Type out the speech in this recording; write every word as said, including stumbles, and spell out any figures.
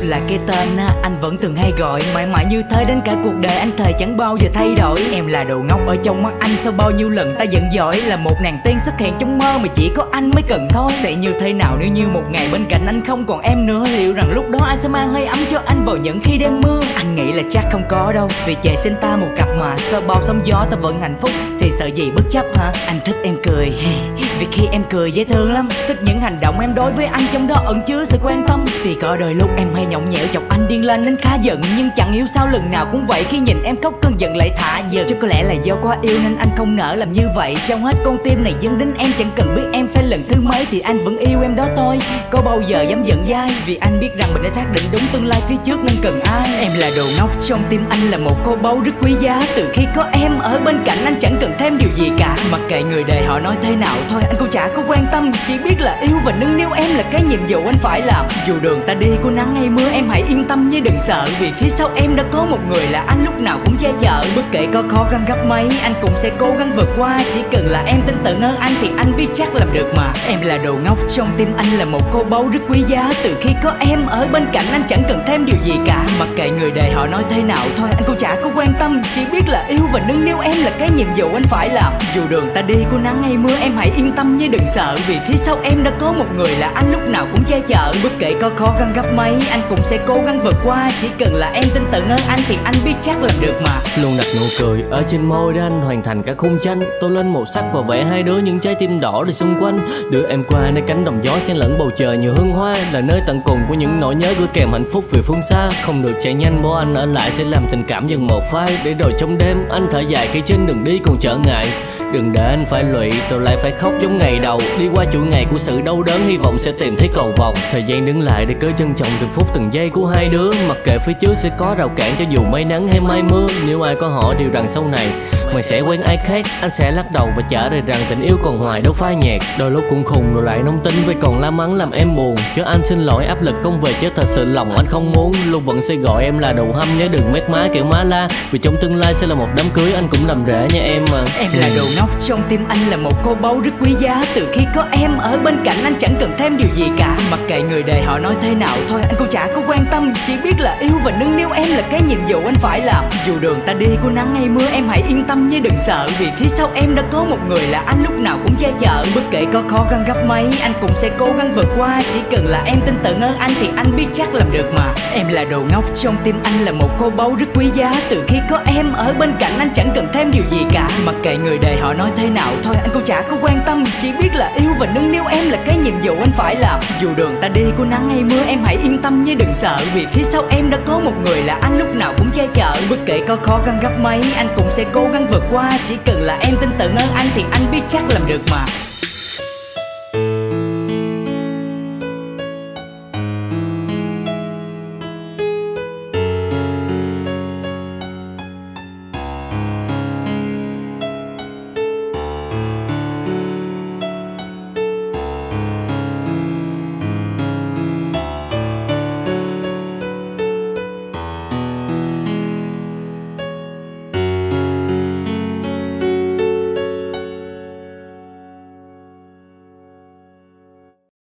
là cái tên á, anh vẫn thường hay gọi, mãi mãi như thế đến cả cuộc đời anh thề chẳng bao giờ thay đổi. Em là đồ ngốc ở trong mắt anh, sau bao nhiêu lần ta giận dỗi, là một nàng tiên xuất hiện trong mơ mà chỉ có anh mới cần thôi. Sẽ như thế nào nếu như một ngày bên cạnh anh không còn em nữa? Liệu rằng lúc đó anh sẽ mang hơi ấm cho anh vào những khi đêm mưa? Anh nghĩ là chắc không có đâu, vì trời sinh ta một cặp mà, sau bao sóng gió ta vẫn hạnh phúc, thì sợ gì bất chấp hả? Anh thích em cười vì khi em cười dễ thương lắm, thích những hành động em đối với anh trong đó ẩn chứa sự quan tâm. Thì có đôi lúc em hay nhõng nhẽo chọc anh điên lên đến khá giận, nhưng chẳng hiểu sao lần nào cũng vậy, khi nhìn em khóc cơn giận lại thả dần. Chứ có lẽ là do quá yêu nên anh không nỡ làm như vậy. Trong hết con tim này dâng đến em, chẳng cần biết em sai lần thứ mấy thì anh vẫn yêu em đó thôi. Có bao giờ dám giận dai, vì anh biết rằng mình đã xác định đúng tương lai phía trước nên cần ai. Em là đồ ngốc trong tim anh, là một cô báu rất quý giá. Từ khi có em ở bên cạnh anh chẳng cần thêm điều gì cả. Mặc kệ người đời họ nói thế nào thôi, anh cũng chả có quan tâm, chỉ biết là yêu và nâng niu em là cái nhiệm vụ anh phải làm. Dù đường ta đi có nắng hay mưa em hãy yên tâm nhé, đừng sợ, vì phía sau em đã có một người là anh lúc nào cũng che chở. Bất kể có khó khăn gấp mấy anh cũng sẽ cố gắng vượt qua, chỉ cần là em tin tưởng ở anh thì anh biết chắc làm được mà. Em là đồ ngốc trong tim anh, là một cô báu rất quý giá. Từ khi có em ở bên cạnh anh chẳng cần thêm điều gì cả. Mặc kệ người đời họ nói thế nào thôi, anh cũng chả có quan tâm, chỉ biết là yêu và nâng niu em là cái nhiệm vụ anh phải làm. Dù đường ta đi có nắng hay mưa em hãy yên tâm nhé, đừng sợ, vì phía sau em đã có một người là anh lúc nào cũng che chở. Bất kể có khó khăn gấp mấy anh cũng sẽ cố gắng vượt qua, chỉ cần là em tin tưởng ở anh thì anh biết chắc làm được mà. Luôn đặt nụ cười ở trên môi để anh hoàn thành cả khung tranh, tô lên màu sắc và vẽ hai đứa những trái tim đỏ đi xung quanh. Đưa em qua nơi cánh đồng gió xen lẫn bầu trời nhiều hương hoa, là nơi tận cùng của những nỗi nhớ gửi kèm hạnh phúc về phương xa. Không được chạy nhanh bỏ anh ở lại sẽ làm tình cảm dần một phai, để rồi trong đêm anh thở dài khi trên đường đi còn trở ngại. Đừng để anh phải lụy rồi lại phải khóc giống ngày đầu, đi qua chuỗi ngày của sự đau đớn hy vọng sẽ tìm thấy cầu vồng. Thời gian đứng lại để cớ trân trọng từng phút từng giây của hai đứa. Mặc kệ phía trước sẽ có rào cản cho dù mây nắng hay mây mưa. Nếu ai có hỏi điều rằng sau này mày sẽ quen ai khác, anh sẽ lắc đầu và trả lời rằng tình yêu còn hoài đâu phai nhạt. Đôi lúc cũng khùng rồi lại nóng tính vì còn la mắng làm em buồn. Cho anh xin lỗi áp lực công việc chứ thật sự lòng anh không muốn. Luôn vẫn sẽ gọi em là đầu hâm, nhớ đừng mét má kiểu má la, vì trong tương lai sẽ là một đám cưới anh cũng làm rễ nha em mà. Em là đồ ngốc trong tim anh, là một cô báu rất quý giá. Từ khi có em ở bên cạnh anh chẳng cần thêm điều gì cả. Mặc kệ người đời họ nói thế nào thôi anh cũng chả có quan tâm, chỉ biết là yêu và nâng niu em là cái nhiệm vụ anh phải làm. Dù đường ta đi có nắng hay mưa em hãy yên tâm nhé, đừng sợ, vì phía sau em đã có một người là anh lúc nào cũng che chở. Bất kể có khó khăn gấp mấy anh cũng sẽ cố gắng vượt qua, chỉ cần là em tin tưởng ở anh thì anh biết chắc làm được mà. Em là đồ ngốc trong tim anh, là một cô báu rất quý giá. Từ khi có em ở bên cạnh anh chẳng cần thêm điều gì cả. Mặc kệ người đời họ nói thế nào thôi anh cũng chả có quan tâm, chỉ biết là yêu và nâng niu em là cái nhiệm vụ anh phải làm. Dù đường ta đi có nắng hay mưa em hãy yên tâm nhé, đừng sợ, vì phía sau em đã có một người là anh lúc nào cũng che chở. Bất kể có khó khăn gấp mấy anh cũng sẽ cố gắng vượt qua, chỉ cần là em tin tưởng ở anh thì anh biết chắc làm được mà.